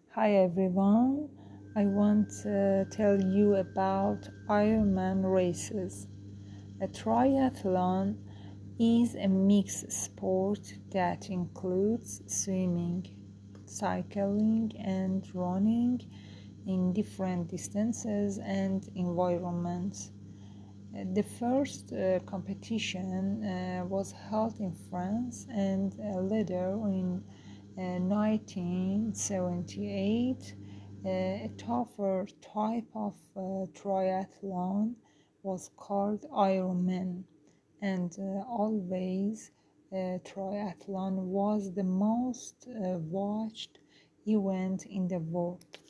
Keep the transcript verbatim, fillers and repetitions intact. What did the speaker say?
Hi everyone, I want to tell you about Ironman races. A triathlon is a mixed sport that includes swimming, cycling, and running in different distances and environments. Uh, The first uh, competition uh, was held in France and uh, later in uh, nineteen seventy-eight. Uh, a tougher type of uh, triathlon was called Ironman, and uh, always uh, triathlon was the most uh, watched event in the world.